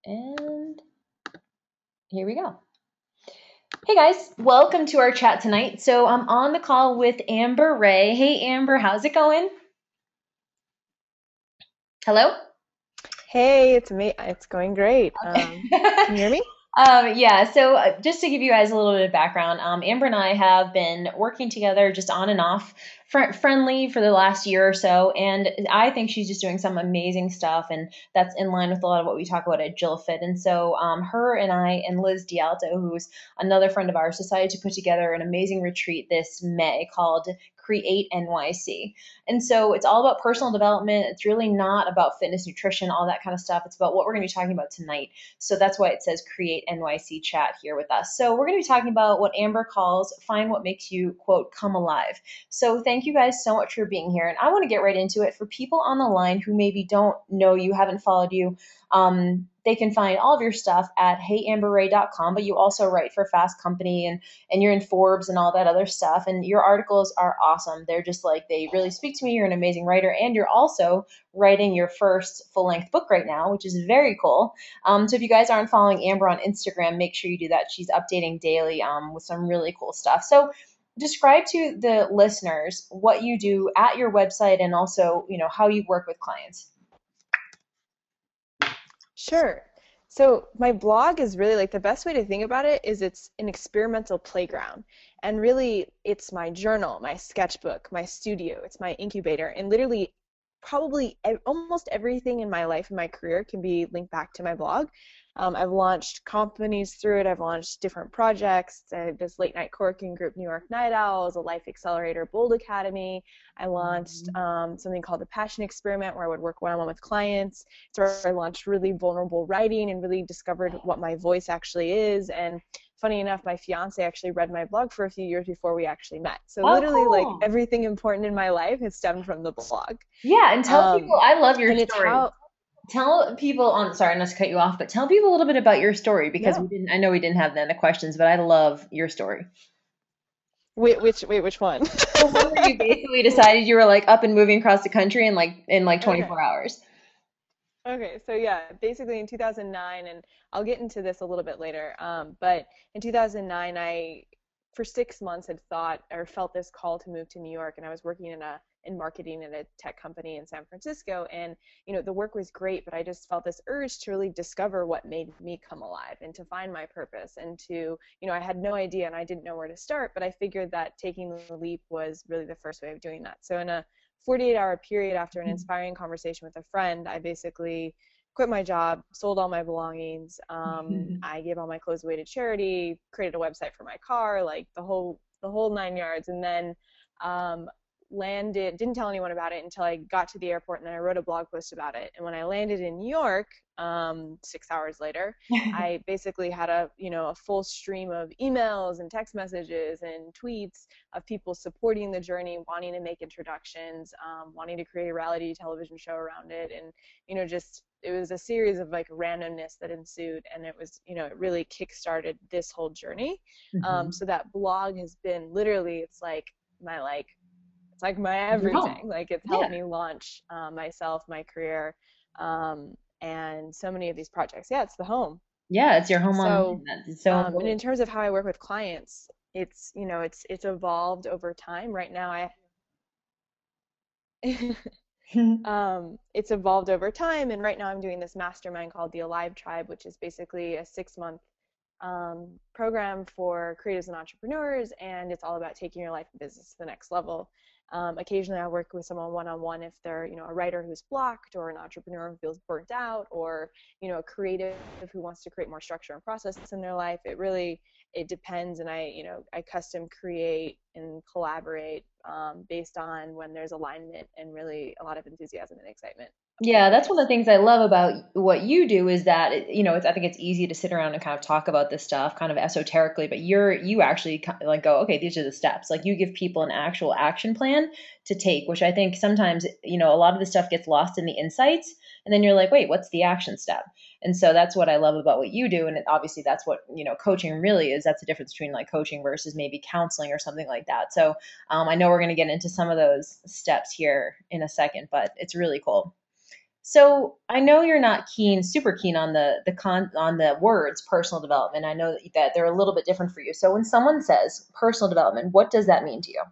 And here we go. Hey guys, welcome to our chat tonight. So I'm on the call with Amber Ray. Hey Amber, how's it going? Hello? Hey, it's me. It's going great. Okay. Can you hear me? Yeah, so just to give you guys a little bit of background, Amber and I have been working together just on and off, friendly for the last year or so, and I think she's just doing some amazing stuff, and that's in line with a lot of what we talk about at JillFit. And so her and I and Liz Dialto, who's another friend of ours, decided to put together an amazing retreat this May called Create NYC. And so it's all about personal development. It's really not about fitness, nutrition, all that kind of stuff. It's about what we're going to be talking about tonight. So that's why it says Create NYC chat here with us. So we're going to be talking about what Amber calls find what makes you, quote, come alive. So thank you guys so much for being here. And I want to get right into it. For people on the line who maybe don't know you, haven't followed you, they can find all of your stuff at heyamberray.com, but you also write for Fast Company and you're in Forbes and all that other stuff. And your articles are awesome. They're just like, they really speak to me. You're an amazing writer. And you're also writing your first full length book right now, which is very cool. So if you guys aren't following Amber on Instagram, make sure you do that. She's updating daily with some really cool stuff. So describe to the listeners what you do at your website and also, how you work with clients. Sure. So my blog is really like the best way to think about it is it's an experimental playground. And really it's my journal, my sketchbook, my studio, it's my incubator, and literally probably almost everything in my life and my career can be linked back to my blog. I've launched companies through it. I've launched different projects. I have this late night co-working group, New York Night Owls, a Life Accelerator, Bold Academy. I launched something called the Passion Experiment, where I would work one-on-one with clients. It's where I launched really vulnerable writing and really discovered what my voice actually is. And funny enough, my fiance actually read my blog for a few years before we actually met. So Oh, literally, like cool. everything important in my life has stemmed from the blog. Yeah, and tell people, I love your And it's story. how Tell people on, sorry, not to cut you off, but tell people a little bit about your story because no. I know we didn't have that in the questions, but I love your story. Which one? The one where you basically decided you were like up and moving across the country in like Okay. 24 hours. Okay, so yeah, basically in 2009, and I'll get into this a little bit later, but in 2009, I, for 6 months, had thought or felt this call to move to New York, and I was working in marketing at a tech company in San Francisco, and the work was great, but I just felt this urge to really discover what made me come alive and to find my purpose, and I had no idea and I didn't know where to start, but I figured that taking the leap was really the first way of doing that. So in a 48-hour period after an inspiring conversation with a friend, I basically quit my job, sold all my belongings. I gave all my clothes away to charity, created a website for my car, like the whole 9 yards, and then um, landed. Didn't tell anyone about it until I got to the airport, and then I wrote a blog post about it. And when I landed in New York, 6 hours later, I basically had a full stream of emails and text messages and tweets of people supporting the journey, wanting to make introductions, wanting to create a reality television show around it, and just it was a series of like randomness that ensued, and it was it really kick-started this whole journey. Mhm. So that blog has been literally it's like my Your home. everything. Like it's Yeah. helped me launch myself, my career, and so many of these projects. Yeah, it's the home. Yeah, it's your home So, online. That's so and important. in terms of how I work with clients, it's evolved over time. Right now, it's evolved over time, and right now I'm doing this mastermind called the Alive Tribe, which is basically a 6 month program for creatives and entrepreneurs, and it's all about taking your life and business to the next level. Occasionally, I work with someone one-on-one if they're, a writer who's blocked, or an entrepreneur who feels burnt out, or a creative who wants to create more structure and process in their life. It depends, and I custom create and collaborate based on when there's alignment and really a lot of enthusiasm and excitement from Yeah, that's one of the clients. things I love about what you do is that I think it's easy to sit around and kind of talk about this stuff kind of esoterically, but you actually like go, okay, these are the steps. Like you give people an actual action plan to take, which I think sometimes, a lot of the stuff gets lost in the insights, and then you're like, wait, what's the action step? And so that's what I love about what you do, and obviously that's what, coaching really is. That's the difference between like coaching versus maybe counseling or something like that. So I know we're going to get into some of those steps here in a second, but it's really cool. So I know you're not super keen on on the words personal development. I know that they're a little bit different for you. So when someone says personal development, what does that mean to you?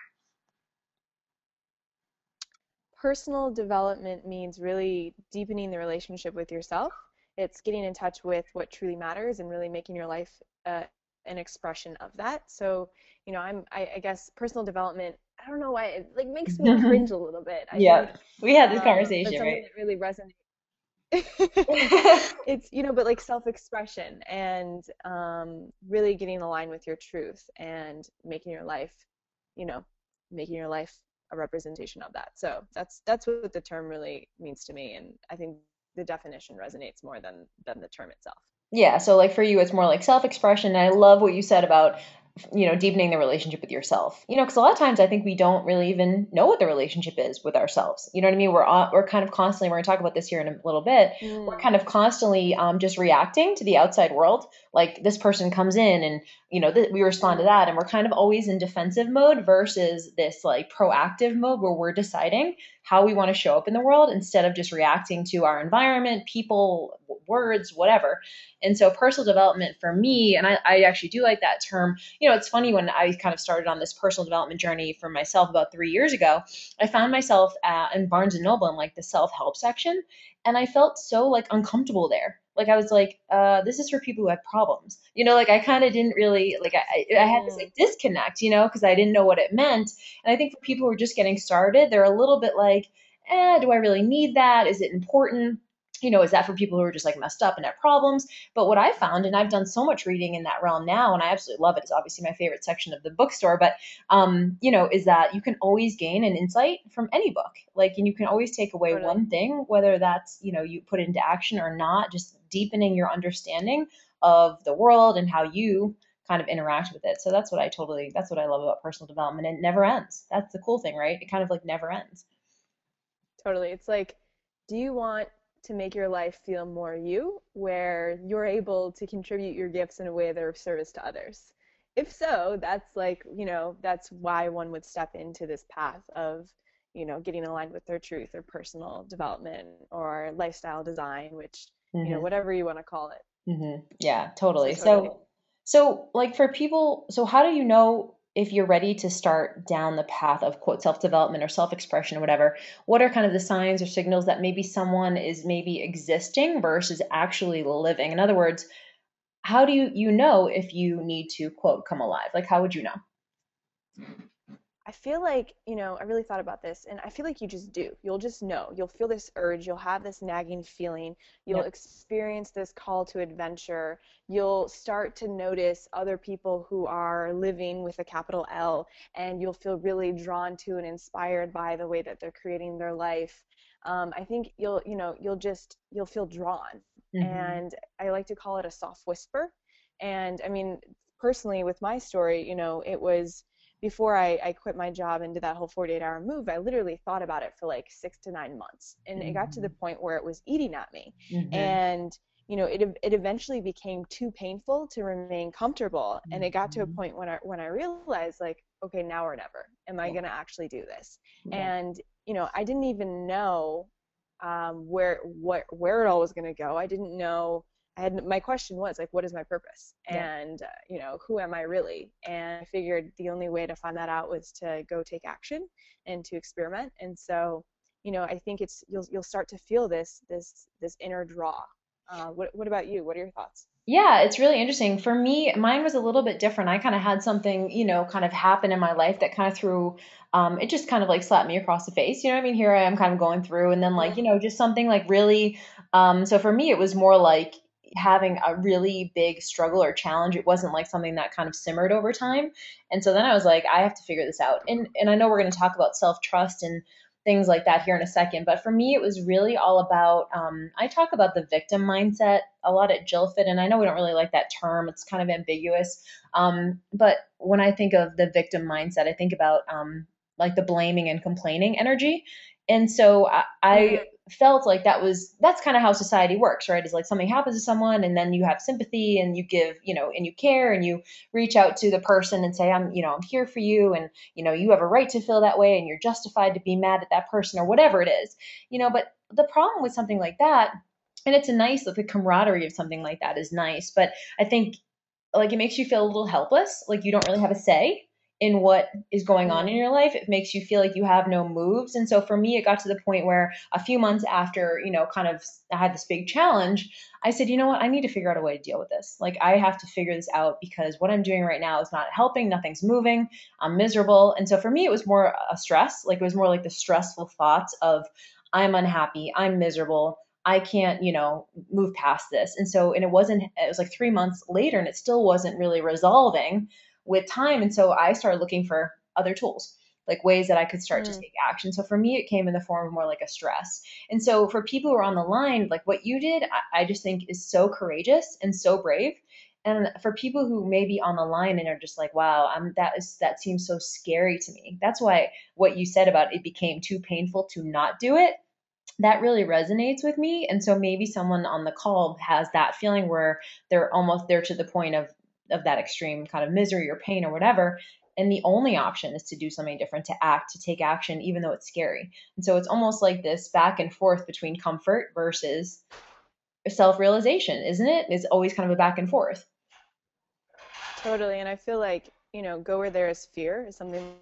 Personal development means really deepening the relationship with yourself. It's getting in touch with what truly matters and really making your life an expression of that. So, I guess personal development, I don't know why it like makes me cringe a little bit. I think, Yeah, we had this but conversation, something right? that really resonates. It's, but like self-expression and really getting aligned with your truth and you know, making your life a representation of that. So that's what the term really means to me, and I think the definition resonates more than the term itself. Yeah, so like for you, it's more like self-expression. And I love what you said about, deepening the relationship with yourself. Because a lot of times I think we don't really even know what the relationship is with ourselves. You know what I mean? We're kind of constantly. We're going to talk about this here in a little bit. We're Mm, kind of constantly just reacting to the outside world. Like this person comes in, and we respond to mm, that, and we're kind of always in defensive mode versus this like proactive mode where we're deciding how we want to show up in the world instead of just reacting to our environment, people, words, whatever. And so personal development for me, and I actually do like that term. It's funny when I kind of started on this personal development journey for myself about 3 years ago, I found myself in Barnes and Noble in like the self-help section. And I felt so like uncomfortable there. Like I was like, this is for people who have problems. Like I kind of didn't really like I had this mm. like disconnect, because I didn't know what it meant. And I think for people who are just getting started, they're a little bit like, do I really need that? Is it important? Is that for people who are just like messed up and have problems? But what I found, and I've done so much reading in that realm now, and I absolutely love it. It's obviously my favorite section of the bookstore. But is that you can always gain an insight from any book. Like, and you can always take away Totally. one thing, whether that's you put it into action or not, just deepening your understanding of the world and how you kind of interact with it. So that's what I love about personal development. It never ends. That's the cool thing, right? It kind of like never ends. Totally. It's like, do you want to make your life feel more you, where you're able to contribute your gifts in a way that are of service to others? If so, that's like, that's why one would step into this path of, getting aligned with their truth or personal development or lifestyle design, which, Hmm. whatever you want to call it. Yeah, So totally. totally. So like for people, so how do you know if you're ready to start down the path of quote self-development or self-expression or whatever? What are kind of the signs or signals that maybe someone is maybe existing versus actually living? In other words, how do you know if you need to quote come alive? Like how would you know? I feel like, I really thought about this, and I feel like you just do. You'll just know. You'll feel this urge. You'll have this nagging feeling. You'll Yep. experience this call to adventure. You'll start to notice other people who are living with a capital L, and you'll feel really drawn to and inspired by the way that they're creating their life. I think you'll feel drawn. Hmm. And I like to call it a soft whisper. And I mean, personally, with my story, it was before I quit my job and did that whole 48-hour move, I literally thought about it for like 6 to 9 months. And it got to the Hmm. point where it was eating at me. Hmm. And, it eventually became too painful to remain comfortable. And it got to a Hmm. point when I realized, like, okay, now or never. Am I Yeah. going to actually do this? Yeah. And, I didn't even know where it all was going to go. I didn't know. My question was like, what is my purpose? Yeah. And who am I really? And I figured the only way to find that out was to go take action and to experiment. And so, I think you'll start to feel this inner draw. What about you? What are your thoughts? Yeah, it's really interesting. For me, mine was a little bit different. I kind of had something, kind of happen in my life that kind of it just kind of like slapped me across the face. You know what I mean? Here I am kind of going through, and then like, Mm, just something like really, so for me, it was more like having a really big struggle or challenge. It wasn't like something that kind of simmered over time. And so then I was like, I have to figure this out. And I know we're going to talk about self-trust and things like that here in a second. But for me, it was really all about, I talk about the victim mindset a lot at Jill Fit, and I know we don't really like that term, it's kind of ambiguous. But when I think of the victim mindset, I think about like the blaming and complaining energy. And so I Mm, felt like that's kind of how society works, right? Is like something happens to someone and then you have sympathy and you give, and you care and you reach out to the person and say, I'm here for you. And, you have a right to feel that way and you're justified to be mad at that person or whatever it is, but the problem with something like that, and it's a nice, like the camaraderie of something like that is nice, but I think like it makes you feel a little helpless, like you don't really have a say in what is going on in mm, your life. It makes you feel like you have no moves. And so for me, it got to the point where a few months after, kind of I had this big challenge, I said, you know what, I need to figure out a way to deal with this. Like I have to figure this out because what I'm doing right now is not helping. Nothing's moving. I'm miserable. And so for me, it was more a stress. Like it was more like the stressful thoughts of I'm unhappy, I'm miserable, I can't, move past this. And it was like 3 months later and it still wasn't really resolving with time. And so I started looking for other tools, like ways that I could start to mm. take action. So for me, it came in the form of more like a stress. And so for people who are on the line, like what you did, I just think is so courageous and so brave. And for people who may be on the line and are just like, wow, that seems so scary to me. That's why what you said about it became too painful to not do it, that really resonates with me. And so maybe someone on the call has that feeling where they're almost there to the point of that extreme kind of misery or pain or whatever. And the only option is to do something different, to act, to take action, even though it's scary. And so it's almost like this back and forth between comfort versus self realization, isn't it? It's always kind of a back and forth. Totally. And I feel like, go where there is fear is something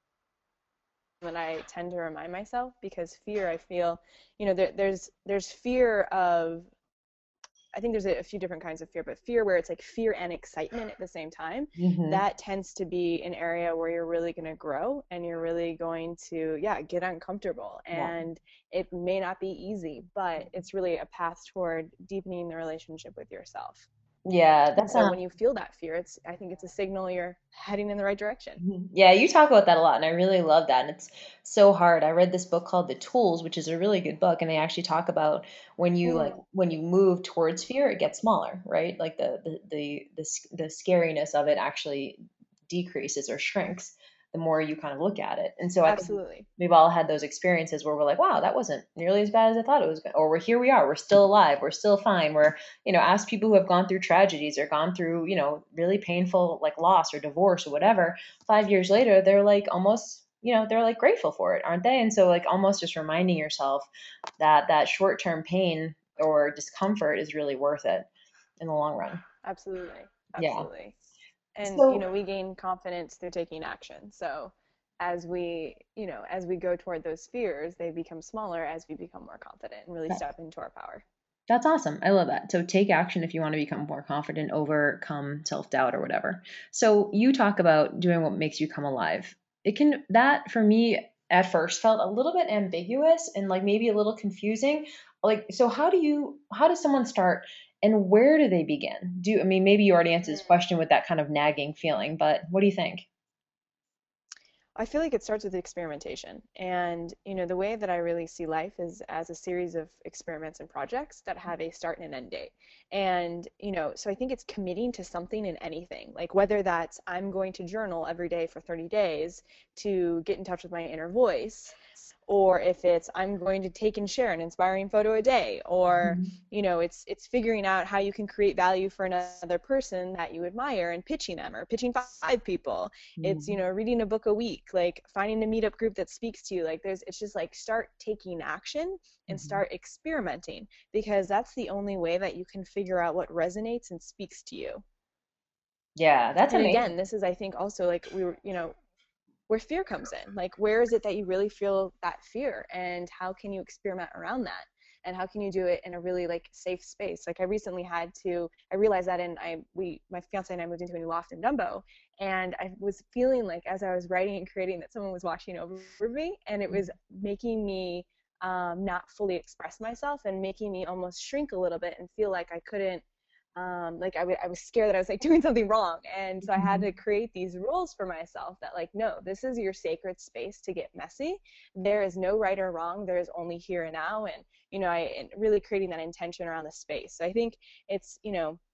that I tend to remind myself because fear, I feel, there's fear of, I think there's a few different kinds of fear, but fear where it's like fear and excitement at the same time, Mm-hmm. that tends to be an area where you're really going to grow and you're really going to, yeah, get uncomfortable. Yeah. And it may not be easy, but it's really a path toward deepening the relationship with yourself. Yeah, And that's so when you feel that fear, I think it's a signal you're heading in the right direction. Mhm. Yeah, you talk about that a lot, and I really love that. And it's so hard. I read this book called The Tools, which is a really good book, and they actually talk about Mm, when you move towards fear, it gets smaller, right? Like the scariness of it actually decreases or shrinks the more you kind of look at it. And so I think absolutely. we've all had those experiences where we're like, wow, that wasn't nearly as bad as I thought it was, or here we are, we're still alive, we're still fine. We're ask people who have gone through tragedies or gone through, really painful like loss or divorce or whatever. 5 years later, they're like almost, they're like grateful for it, aren't they? And so like almost just reminding yourself that that short term pain or discomfort is really worth it in the long run. Absolutely. Yeah. Absolutely. And So we gain confidence through taking action. So as we go toward those fears, they become smaller as we become more confident and really that, step into our power. that's awesome. I love that. So take action if you want to become more confident, overcome self doubt or whatever. So you talk about doing what makes you come alive. That for me at first felt a little bit ambiguous and like maybe a little confusing. Like, so how does someone start and where do they begin? I mean, maybe you already answered this Mm. question with that kind of nagging feeling, but what do you think? I feel like it starts with experimentation. And, the way that I really see life is as a series of experiments and projects that have a start and an end date. And, so I think it's committing to something in anything, like whether that's I'm going to journal every day for 30 days to get in touch with my inner voice, or if it's I'm going to take and share an inspiring photo a day, or it's figuring out how you can create value for another person that you admire and pitching them or pitching 5 people. It's Mhm. reading a book a week, like finding a meetup group that speaks to you. Like it's just like start taking action and Mhm. start experimenting, because that's the only way that you can figure out what resonates and speaks to you. Yeah, that's And amazing. again, this is, I think, also like we were, where fear comes in. Like, where is it that you really feel that fear, and how can you experiment around that? And how can you do it in a really like safe space? Like, I realized that, my fiance and I moved into a new loft in Dumbo, and I was feeling like as I was writing and creating that someone was watching over me, and it was making me not fully express myself and making me almost shrink a little bit and feel like I couldn't, like I was scared that I was like doing something wrong. And so I had to Mhm. create these rules for myself that, like, no, this is your sacred space to get messy. There is no right or wrong. There is only here and now. And, and really creating that intention around the space. So I think it's,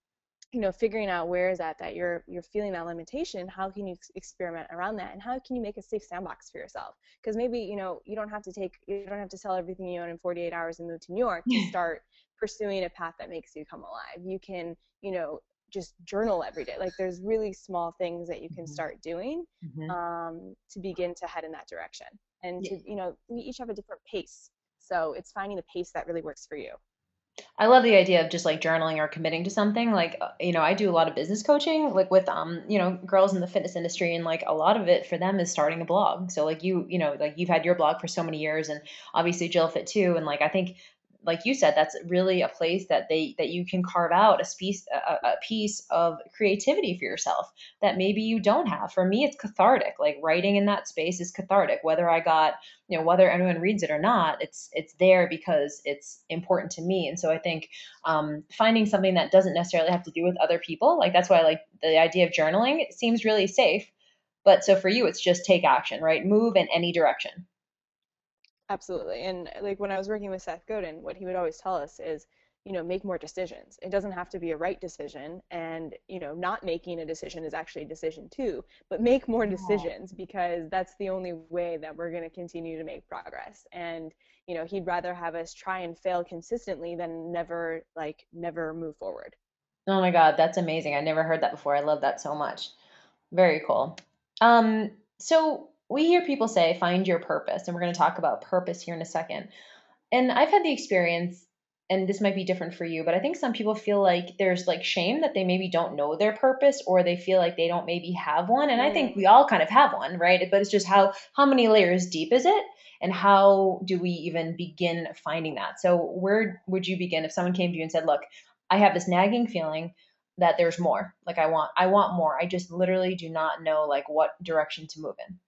figuring out where is that you're feeling that limitation, how can you experiment around that, and how can you make a safe sandbox for yourself? Because maybe, you don't have to sell everything you own in 48 hours and move to New York to start pursuing a path that makes you come alive. You can, just journal every day. Like, there's really small things that you can Mhm. start doing Mhm. to begin to head in that direction. And Yeah. to, we each have a different pace. So it's finding the pace that really works for you. I love the idea of just like journaling or committing to something. Like, I do a lot of business coaching, like with, girls in the fitness industry, and like a lot of it for them is starting a blog. So like like you've had your blog for so many years, and obviously Jill Fit too. And like, I think, like you said, that's really a place that you can carve out a piece of creativity for yourself that maybe you don't have. For me, it's cathartic. Like writing in that space is cathartic. Whether anyone reads it or not, it's there because it's important to me. And so I think finding something that doesn't necessarily have to do with other people, like that's why I like the idea of journaling. It seems really safe, but so for you, it's just take action, right? Move in any direction. Absolutely. And like when I was working with Seth Godin, what he would always tell us is, make more decisions. It doesn't have to be a right decision. And, not making a decision is actually a decision too, but make more decisions because that's the only way that we're going to continue to make progress. And, he'd rather have us try and fail consistently than never move forward. Oh my God, that's amazing. I never heard that before. I love that so much. Very cool. So we hear people say, find your purpose, and we're going to talk about purpose here in a second. And I've had the experience, and this might be different for you, but I think some people feel like there's like shame that they maybe don't know their purpose, or they feel like they don't maybe have one. And I think Mm. we all kind of have one, right? But it's just how many layers deep is it? And how do we even begin finding that? So where would you begin if someone came to you and said, "Look, I have this nagging feeling that there's more. Like I want more. I just literally do not know like what direction to move in."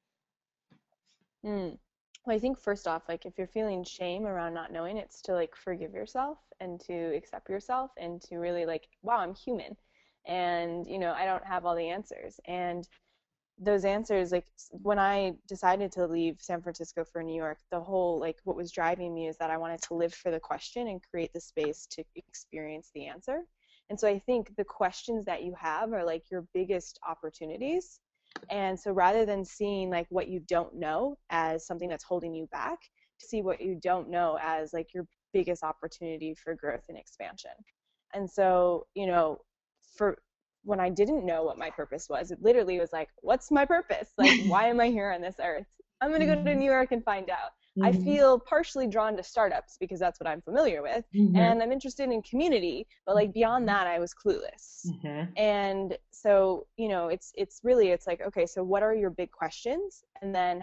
Mm. Well, I think first off, like if you're feeling shame around not knowing, it's to like forgive yourself and to accept yourself and to really like, wow, I'm human. And, I don't have all the answers. And those answers, like when I decided to leave San Francisco for New York, the whole like what was driving me is that I wanted to live for the question and create the space to experience the answer. And so I think the questions that you have are like your biggest opportunities. And so rather than seeing like what you don't know as something that's holding you back, to see what you don't know as like your biggest opportunity for growth and expansion. And so, for when I didn't know what my purpose was, it literally was like, what's my purpose? Like, why am I here on this earth? I'm going to go to Mhm. New York and find out. I Mhm. feel partially drawn to startups because that's what I'm familiar with. Mhm. And I'm interested in community, but like beyond that, I was clueless. Mhm. And so, it's really, it's like, okay, so what are your big questions? And then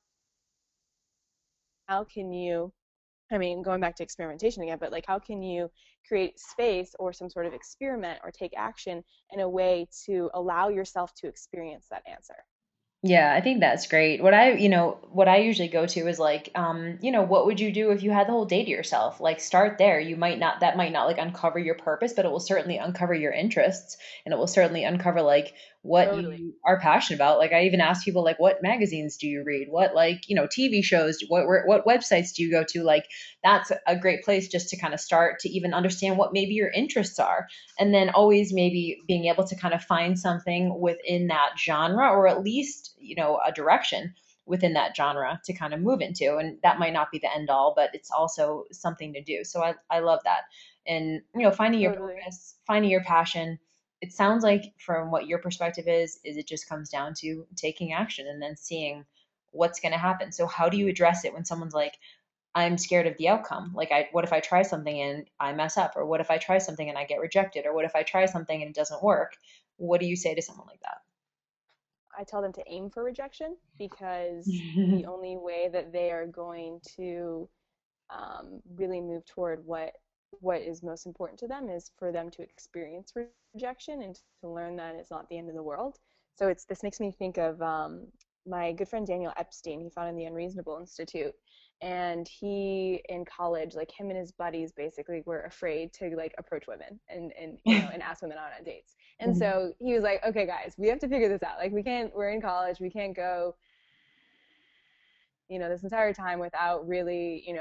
how can you, I mean, going back to experimentation again, but like how can you create space or some sort of experiment or take action in a way to allow yourself to experience that answer? Yeah, I think that's great. What I usually go to is like, what would you do if you had the whole day to yourself? Like start there. That might not like uncover your purpose, but it will certainly uncover your interests, and it will certainly uncover like what Totally. you are passionate about. Like I even ask people like, what magazines do you read? What like, TV shows, what websites do you go to? Like that's a great place just to kind of start to even understand what maybe your interests are, and then always maybe being able to kind of find something within that genre, or at least a direction within that genre to kind of move into. And that might not be the end all, but it's also something to do. So I love that. And finding your Totally. purpose, finding your passion, it sounds like from what your perspective is it just comes down to taking action and then seeing what's going to happen. So how do you address it when someone's like, I'm scared of the outcome. Like, what if I try something and I mess up? Or what if I try something and I get rejected? Or what if I try something and it doesn't work? What do you say to someone like I tell them to aim for rejection because the that? only way that they are going to really move toward what is most important to them is for them to experience rejection and to learn that it's not the end of the world. So this makes me think of my good friend Daniel Epstein. He founded the Unreasonable Institute, and he in college, like him and his buddies, basically were afraid to like approach women and ask women out on dates. And Mhm. so he was like, okay, guys, we have to figure this out. Like we can't. We're in college. We can't go this entire time without really,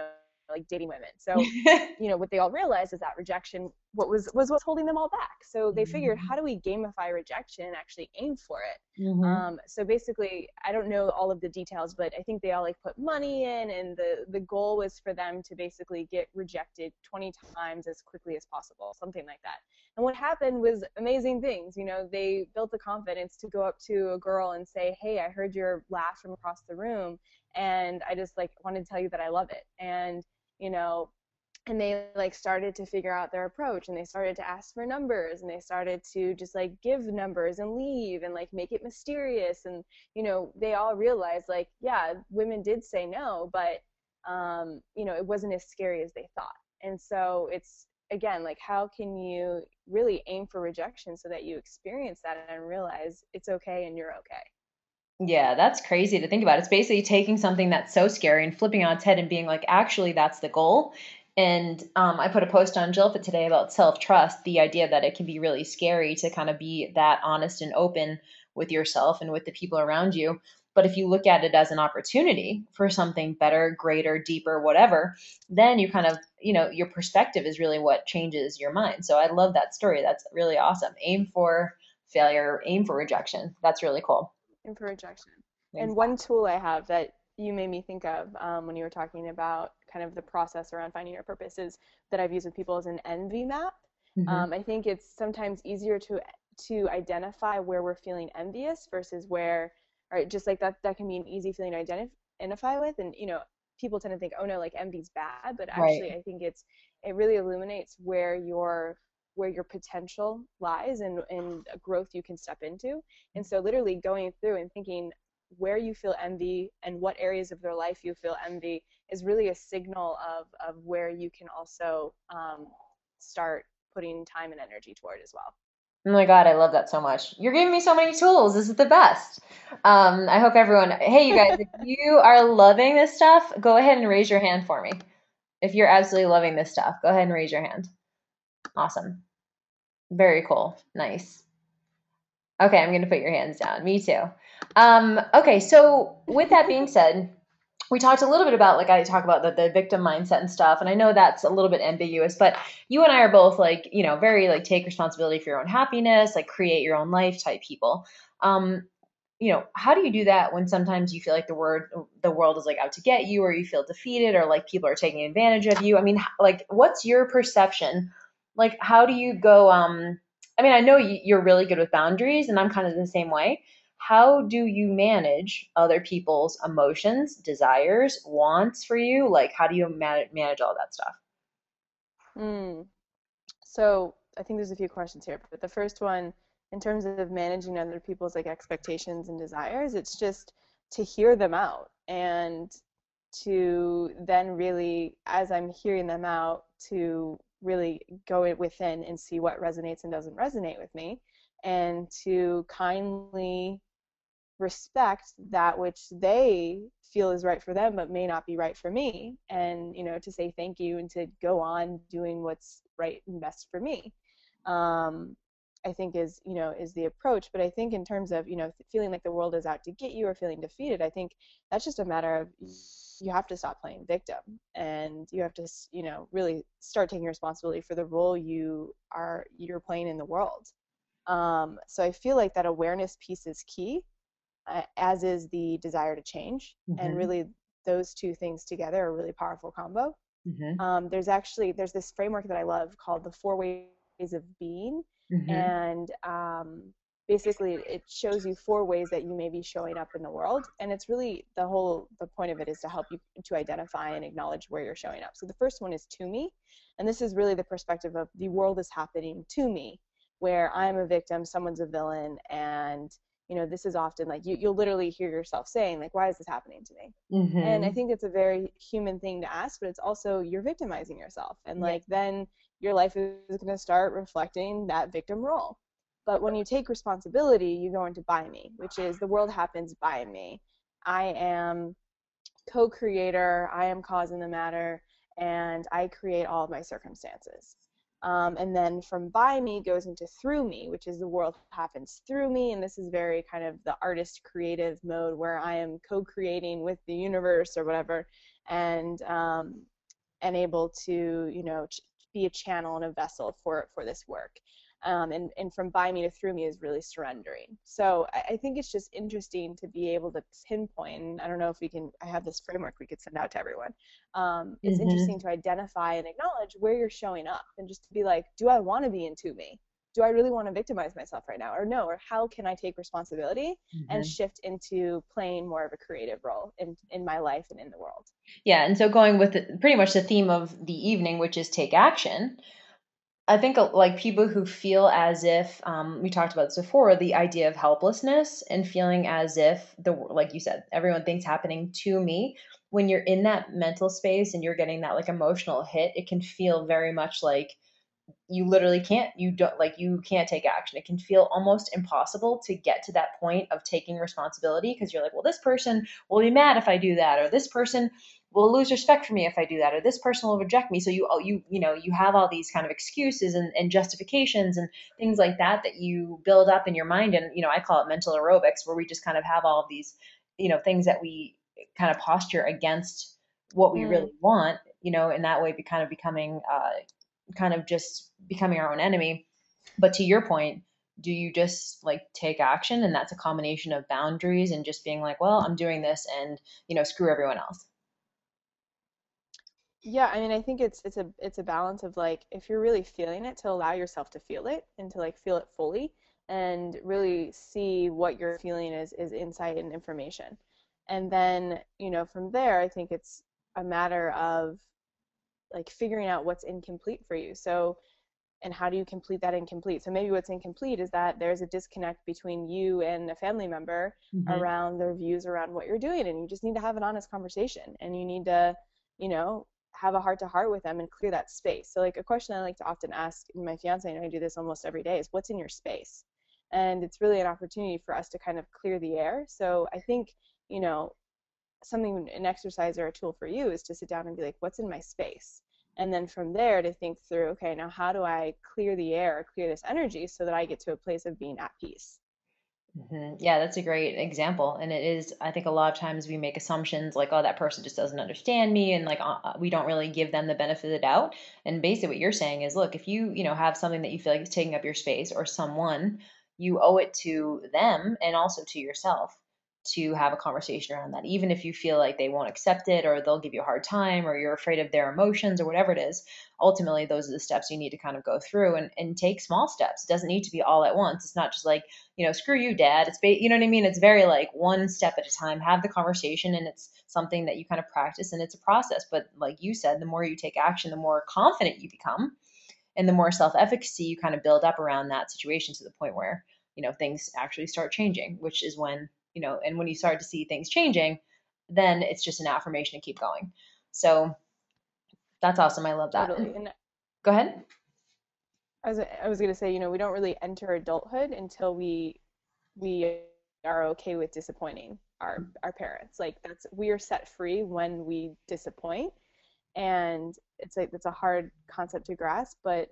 like dating women. So, what they all realized is that rejection, what's holding them all back. So they figured, how do we gamify rejection and actually aim for it? Mm-hmm. So basically, I don't know all of the details, but I think they all like put money in, and the goal was for them to basically get rejected 20 times as quickly as possible, something like that. And what happened was amazing things. They built the confidence to go up to a girl and say, "Hey, I heard your laugh from across the room, and I just like wanted to tell you that I love it." You know, and they like started to figure out their approach, and they started to ask for numbers, and they started to just like give numbers and leave and like make it mysterious. And they all realized, like, yeah, women did say no, but it wasn't as scary as they thought. And so it's, again, like, how can you really aim for rejection so that you experience that and realize it's okay and you're okay. Yeah, that's crazy to think about. It's basically taking something that's so scary and flipping it on its head and being like, actually, that's the goal. And I put a post on Jillfit today about self-trust, the idea that it can be really scary to kind of be that honest and open with yourself and with the people around you. But if you look at it as an opportunity for something better, greater, deeper, whatever, then you kind of, your perspective is really what changes your mind. So I love that story. That's really awesome. Aim for failure, aim for rejection. That's really cool. And for rejection. And one Exactly. tool I have that you made me think of when you were talking about kind of the process around finding your purpose is that I've used with people is an envy map. Hmm. I think it's sometimes easier to identify where we're feeling envious versus where, right, just like that can be an easy feeling to identify with. And people tend to think, oh no, like envy's bad, but Right. actually I think it really illuminates where your potential lies and growth you can step into. And so literally going through and thinking where you feel envy and what areas of their life you feel envy is really a signal of where you can also start putting time and energy toward as well. Oh my God, I love that so much. You're giving me so many tools. This is the best. I hope everyone, hey, you guys, if you are loving this stuff, go ahead and raise your hand for me. If you're absolutely loving this stuff, go ahead and raise your hand. Awesome. Very cool. Nice. Okay, I'm going to put your hands down. Me too. Okay, so with that being said, we talked a little bit about, like, I talk about the victim mindset and stuff, and I know that's a little bit ambiguous, but you and I are both like, very like take responsibility for your own happiness, like create your own life type people. Um, how do you do that when sometimes you feel like the world is like out to get you, or you feel defeated, or like people are taking advantage of you? I mean, like, what's your perception? Like, how do you go? I mean, I know you're really good with boundaries, and I'm kind of the same way. How do you manage other people's emotions, desires, wants for you? Like, how do you manage all that stuff? Mm. So I think there's a few questions here, but the first one, in terms of managing other people's like expectations and desires, it's just to hear them out and to then really, as I'm hearing them out, to really go within and see what resonates and doesn't resonate with me, and to kindly respect that which they feel is right for them but may not be right for me, and to say thank you and to go on doing what's right and best for me. I think is the approach. But I think in terms of feeling like the world is out to get you or feeling defeated, I think that's just a matter of you have to stop playing victim, and you have to really start taking responsibility for the role you're playing in the world. So I feel like that awareness piece is key, as is the desire to change. And Hmm. really, those two things together are a really powerful combo. Hmm. There's this framework that I love called the four ways of being, Hmm. and basically it shows you four ways that you may be showing up in the world, and it's really the point of it is to help you to identify and acknowledge where you're showing up. So the first one is to me, and this is really the perspective of the world is happening to me, where I'm a victim, someone's a villain, and this is often like you'll literally hear yourself saying, like, why is this happening to me? And I Hmm. think it's a very human thing to ask, but it's also you're victimizing yourself. And Yeah. like then your life is going to start reflecting that victim role. But when you take responsibility, you go into by me, which is the world happens by me. I am co-creator, I am cause in the matter, and I create all of my circumstances. And then from by me goes into through me, which is the world happens through me. And this is very kind of the artist creative mode where I am co-creating with the universe or whatever. And and able to, be a channel and a vessel for this work. And from by me to through me is really surrendering. So I think it's just interesting to be able to pinpoint. And I don't know if I have this framework we could send out to everyone. It's interesting to identify and acknowledge where you're showing up, and just to be like, do I want to be into me? Do I really want to victimize myself right now, or no? Or how can I take responsibility and shift into playing more of a creative role in my life and in the world? Yeah, and so going with pretty much the theme of the evening, which is take action. I think like people who feel as if we talked about this before, the idea of helplessness and feeling as if like you said, everyone thinks happening to me. When you're in that mental space and you're getting that like emotional hit, it can feel very much like you literally can't, you can't take action. It can feel almost impossible to get to that point of taking responsibility, because you're like, well, this person will be mad if I do that, or this person will lose respect for me if I do that, or this person will reject me. So you have all these kind of excuses and justifications and things like that that you build up in your mind. And I call it mental aerobics, where we just kind of have all of these things that we kind of posture against what we really want, in that way, kind of becoming kind of just becoming our own enemy. But to your point, do you just like take action, and that's a combination of boundaries and just being like, well, I'm doing this, and screw everyone else? Yeah, I mean, I think it's a balance of, like, if you're really feeling it, to allow yourself to feel it and to like feel it fully, and really see what you're feeling is insight and information. And then, from there, I think it's a matter of like figuring out what's incomplete for you. So, and how do you complete that incomplete? So maybe what's incomplete is that there's a disconnect between you and a family member around their views around what you're doing, and you just need to have an honest conversation, and you need to, have a heart to heart with them and clear that space. So like a question I like to often ask my fiance, and I do this almost every day, is what's in your space? And it's really an opportunity for us to kind of clear the air. So I think, something, an exercise or a tool for you is to sit down and be like, what's in my space? And then from there to think through, okay, now how do I clear the air, clear this energy, so that I get to a place of being at peace? Yeah, that's a great example. And it is, I think a lot of times we make assumptions like, oh, that person just doesn't understand me. And like, we don't really give them the benefit of the doubt. And basically what you're saying is, look, if you have something that you feel like is taking up your space, or someone, you owe it to them and also to yourself to have a conversation around that. Even if you feel like they won't accept it, or they'll give you a hard time, or you're afraid of their emotions, or whatever it is, ultimately those are the steps you need to kind of go through, and take small steps. It doesn't need to be all at once. It's not just like, screw you, dad. You know what I mean? It's very like one step at a time. Have the conversation, and it's something that you kind of practice, and it's a process. But like you said, the more you take action, the more confident you become, and the more self-efficacy you kind of build up around that situation, to the point where things actually start changing, which is when and when you start to see things changing, then it's just an affirmation to keep going. So that's awesome. I love that. Totally. And Go ahead. I was going to say, we don't really enter adulthood until we are okay with disappointing our parents. Like, we are set free when we disappoint, and it's like that's a hard concept to grasp, but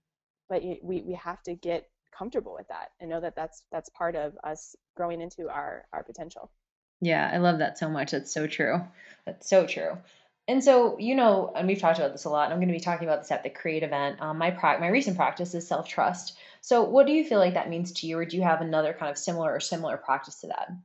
we have to get comfortable with that and know that that's part of us growing into our potential. Yeah, I love that so much. That's so true. That's so true. And so, and we've talked about this a lot, and I'm going to be talking about this at the Create event. My recent practice is self trust. So, what do you feel like that means to you, or do you have another kind of similar practice to that?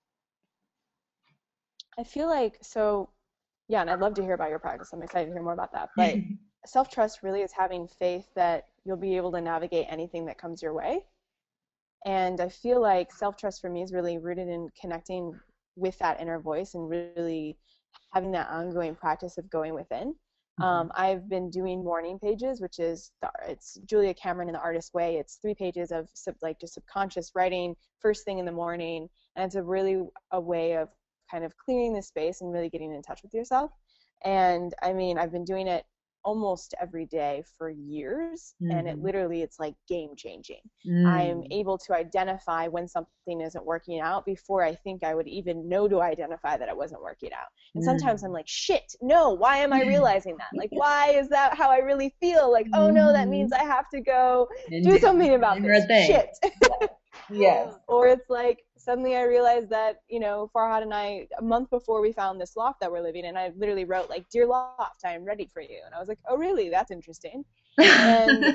I feel like, so, yeah, and I'd love to hear about your practice. I'm excited to hear more about that. But self-trust really is having faith that you'll be able to navigate anything that comes your way. And I feel like self-trust for me is really rooted in connecting with that inner voice, and really having that ongoing practice of going within. I've been doing morning pages, which is it's Julia Cameron in The Artist Way. It's 3 pages of just subconscious writing first thing in the morning, and it's a way of kind of clearing the space and really getting in touch with yourself. And I mean, I've been doing it almost every day for years, and it's like game changing. I'm able to identify when something isn't working out before I think I would even know to identify that it wasn't working out. And sometimes I'm like, shit, no, why am I realizing that? Like, why is that how I really feel? Like, oh no, that means I have to go do something about this. Shit. Yes. Or it's like suddenly I realized that, Farhad and I, a month before we found this loft that we're living in, I literally wrote like, "Dear loft, I am ready for you." And I was like, "Oh, really? That's interesting." And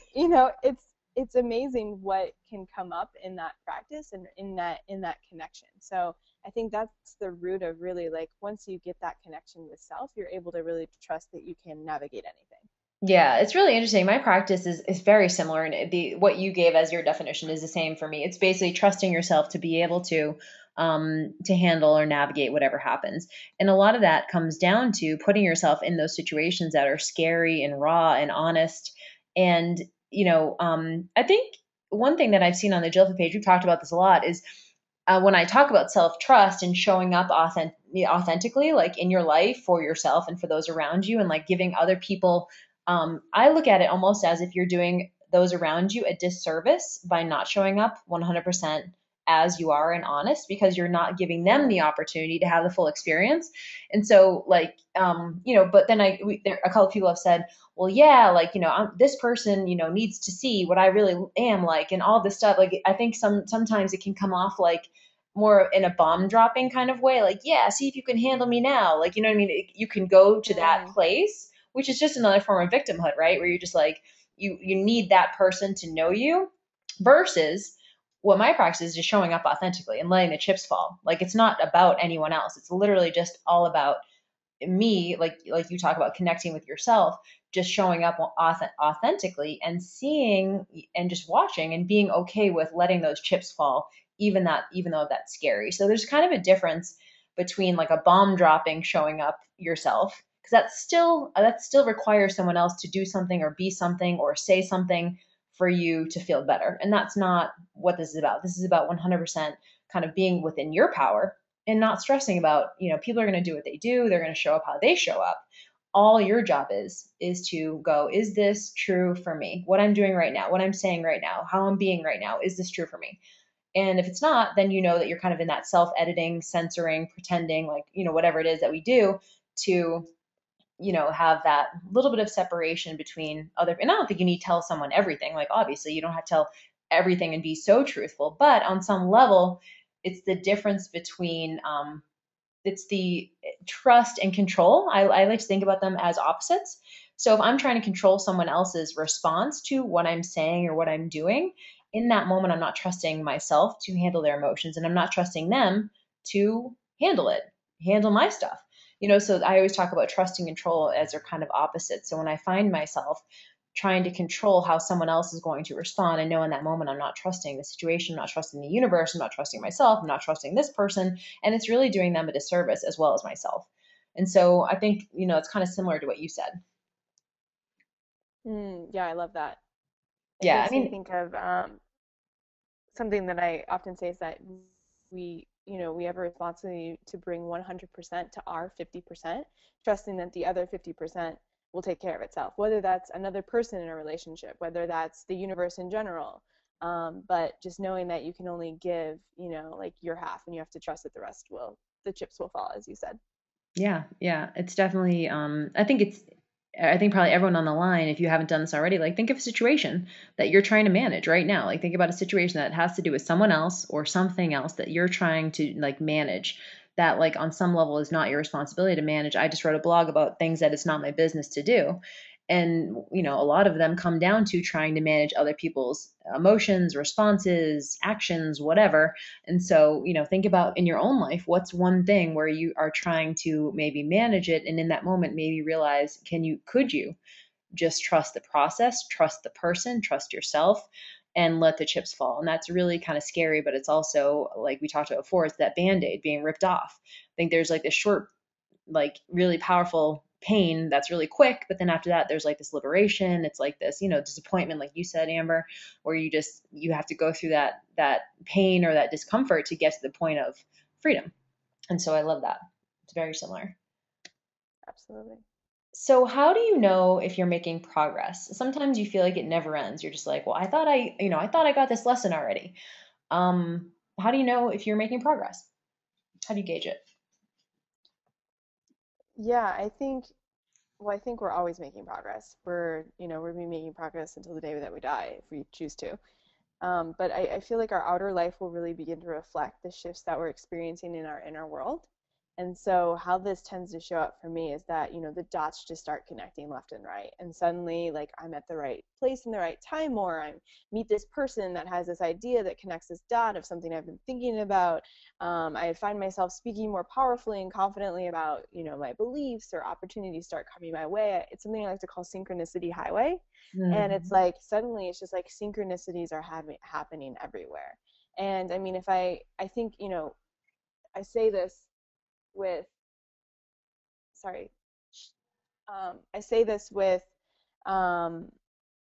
it's amazing what can come up in that practice and in that connection. So I think that's the root of really, like, once you get that connection with self, you're able to really trust that you can navigate anything. Yeah, it's really interesting. My practice is very similar, and the what you gave as your definition is the same for me. It's basically trusting yourself to be able to handle or navigate whatever happens. And a lot of that comes down to putting yourself in those situations that are scary and raw and honest. And I think one thing that I've seen on the Jilfa page, we've talked about this a lot, is when I talk about self trust and showing up authentically, like in your life for yourself and for those around you, and like giving other people, I look at it almost as if you're doing those around you a disservice by not showing up 100% as you are and honest, because you're not giving them the opportunity to have the full experience. And so, like, but then a couple of people have said, well, yeah, like, this person, needs to see what I really am like and all this stuff. Like, I think sometimes it can come off like more in a bomb dropping kind of way. Like, yeah, see if you can handle me now. Like, you know what I mean? You can go to that Mm. place, which is just another form of victimhood, right? Where you're just like, you need that person to know you versus what my practice is just showing up authentically and letting the chips fall. Like, it's not about anyone else. It's literally just all about me, like you talk about connecting with yourself, just showing up authentically and seeing and just watching and being okay with letting those chips fall, even though that's scary. So there's kind of a difference between like a bomb dropping showing up yourself, because that still requires someone else to do something or be something or say something for you to feel better, and that's not what this is about. This is about 100% kind of being within your power and not stressing about, people are going to do what they do, they're going to show up how they show up. All your job is to go, is this true for me? What I'm doing right now, what I'm saying right now, how I'm being right now, is this true for me? And if it's not, then you know that you're kind of in that self-editing, censoring, pretending, like, whatever it is that we do to have that little bit of separation between other. And I don't think you need to tell someone everything. Like, obviously you don't have to tell everything and be so truthful, but on some level it's the difference between it's the trust and control. I like to think about them as opposites. So if I'm trying to control someone else's response to what I'm saying or what I'm doing, in that moment, I'm not trusting myself to handle their emotions, and I'm not trusting them to handle my stuff. So I always talk about trust and control as they're kind of opposites. So when I find myself trying to control how someone else is going to respond, and know in that moment I'm not trusting the situation, I'm not trusting the universe, I'm not trusting myself, I'm not trusting this person, and it's really doing them a disservice as well as myself. And so I think, it's kind of similar to what you said. Yeah, I love that. It Yeah, I makes me mean, think of something that I often say is that we have a responsibility to bring 100% to our 50%, trusting that the other 50% will take care of itself, whether that's another person in a relationship, whether that's the universe in general. But just knowing that you can only give, like your half, and you have to trust that the chips will fall, as you said. yeah, yeah, it's definitely. I think probably everyone on the line, if you haven't done this already, like think of a situation that you're trying to manage right now. Like think about a situation that has to do with someone else or something else that you're trying to like manage. That like on some level is not your responsibility to manage. I just wrote a blog about things that it's not my business to do. And a lot of them come down to trying to manage other people's emotions, responses, actions, whatever. And so, think about in your own life, what's one thing where you are trying to maybe manage it, and in that moment maybe realize, could you just trust the process, trust the person, trust yourself, and let the chips fall. And that's really kind of scary, but it's also, like we talked about before, it's that band-aid being ripped off. I think there's like this short, like really powerful pain that's really quick, but then after that there's like this liberation. It's like this, disappointment, like you said, Amber, where you have to go through that pain or that discomfort to get to the point of freedom. And so I love that. It's very similar. Absolutely. So how do you know if you're making progress? Sometimes you feel like it never ends. You're just like, well, I thought I got this lesson already. How do you know if you're making progress? How do you gauge it? Yeah, I think we're always making progress. We're going to be making progress until the day that we die if we choose to. But I feel like our outer life will really begin to reflect the shifts that we're experiencing in our inner world. And so how this tends to show up for me is that, the dots just start connecting left and right. And suddenly, like, I'm at the right place in the right time, or I meet this person that has this idea that connects this dot of something I've been thinking about. I find myself speaking more powerfully and confidently about, my beliefs, or opportunities start coming my way. It's something I like to call synchronicity highway. And it's Mm-hmm. like suddenly it's just like synchronicities are happening everywhere. And I mean, if I think, I say this with, sorry, I say this um,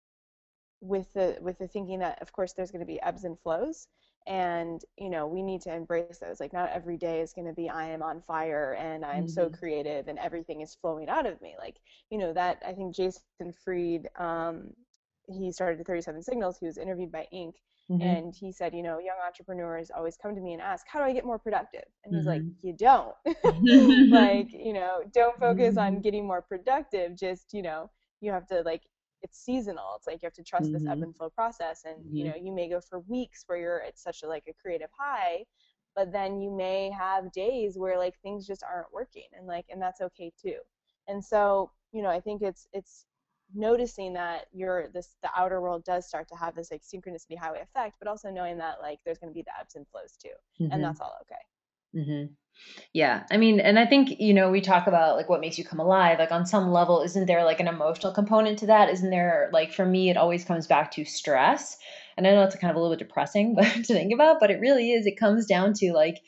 with the thinking that of course there's going to be ebbs and flows, and we need to embrace those. Like, not every day is going to be I am on fire and I'm so Mm-hmm. creative and everything is flowing out of me. Like, that I think Jason Fried, he started 37 Signals. He was interviewed by Inc. Mm-hmm. And he said, young entrepreneurs always come to me and ask, how do I get more productive? And he's like, Mm-hmm. you don't. Like, don't focus on Mm-hmm. getting more productive. Just, you have to, like, it's seasonal. It's like you have to trust this ebb Mm-hmm. and flow process. And, you may go for weeks where you're at such a, like, a creative high, but then you may have days where, like, things just aren't working, and, like, and that's okay too. And so, I think it's noticing that the outer world does start to have this, like, synchronicity highway effect, but also knowing that, like, there's going to be the ebbs and flows too, and Mm-hmm. that's all okay. Mm-hmm. Yeah. I mean, and I think, we talk about like what makes you come alive. Like on some level, isn't there like an emotional component to that? Isn't there, like, for me, it always comes back to stress. And I know it's kind of a little bit depressing but to think about, but it really is. It comes down to like,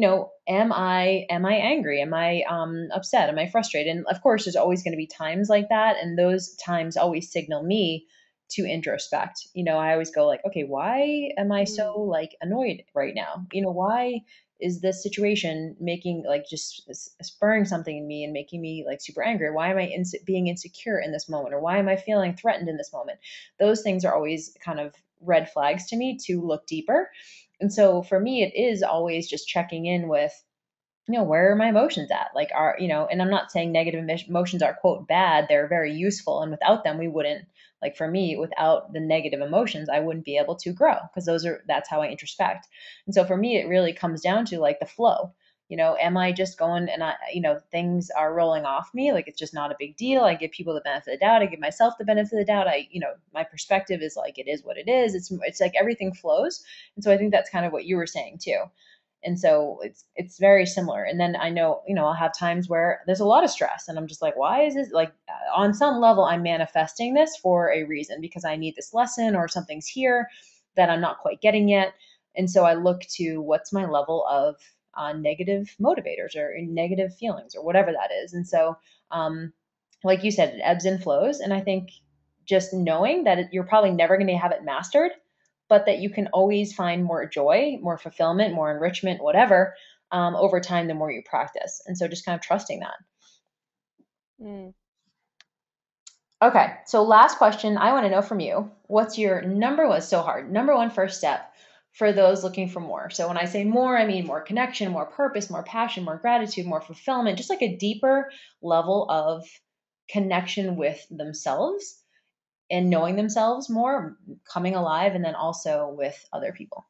am I angry? Am I upset? Am I frustrated? And of course, there's always going to be times like that. And those times always signal me to introspect. I always go like, okay, why am I so Mm. like annoyed right now? Why is this situation making like just spurring something in me and making me like super angry? Why am I being insecure in this moment? Or why am I feeling threatened in this moment? Those things are always kind of red flags to me to look deeper. And so for me, it is always just checking in with, where are my emotions at? Like, and I'm not saying negative emotions are quote bad. They're very useful. And without them, we wouldn't, like for me, without the negative emotions, I wouldn't be able to grow because that's how I introspect. And so for me, it really comes down to like the flow. Am I just going and things are rolling off me? Like it's just not a big deal. I give people the benefit of the doubt. I give myself the benefit of the doubt. My perspective is like, it is what it is. It's like everything flows. And so I think that's kind of what you were saying too. And so it's very similar. And then I know, I'll have times where there's a lot of stress and I'm just like, why is this like, on some level I'm manifesting this for a reason because I need this lesson or something's here that I'm not quite getting yet. And so I look to what's my level of negative motivators or negative feelings or whatever that is. And so, like you said, it ebbs and flows. And I think just knowing that you're probably never going to have it mastered, but that you can always find more joy, more fulfillment, more enrichment, whatever, over time, the more you practice. And so just kind of trusting that. Mm. Okay, so last question I want to know from you. What's your number one first step for those looking for more? So when I say more, I mean more connection, more purpose, more passion, more gratitude, more fulfillment, just like a deeper level of connection with themselves and knowing themselves more, coming alive, and then also with other people.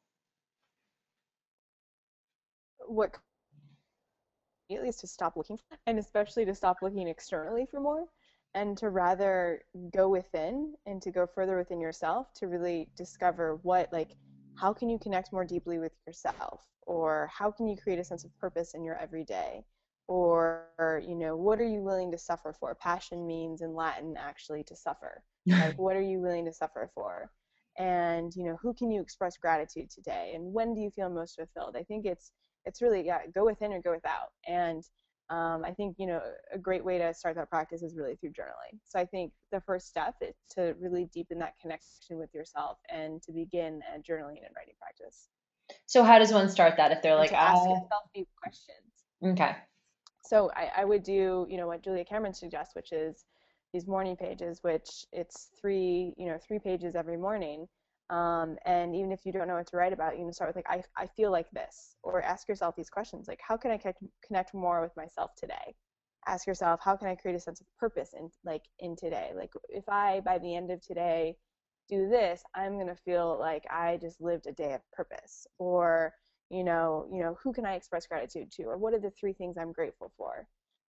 What At least to stop looking for, and especially to stop looking externally for more, and to rather go within and to go further within yourself to really discover how can you connect more deeply with yourself, or how can you create a sense of purpose in your everyday, or what are you willing to suffer for? Passion means in Latin actually to suffer. Like, what are you willing to suffer for? And who can you express gratitude today, and when do you feel most fulfilled? I think it's really, yeah, go within or go without. And I think a great way to start that practice is really through journaling. So I think the first step is to really deepen that connection with yourself and to begin a journaling and writing practice, So how does one start that if they're and like, to ask yourself these questions. okay. So I would do what Julia Cameron suggests, which is these morning pages, which it's three pages every morning. And even if you don't know what to write about, you can start with like, I feel like this, or ask yourself these questions like, how can I connect more with myself today? Ask yourself, how can I create a sense of purpose in today? Like, if I by the end of today do this, I'm going to feel like I just lived a day of purpose. Or, who can I express gratitude to? Or what are the three things I'm grateful for?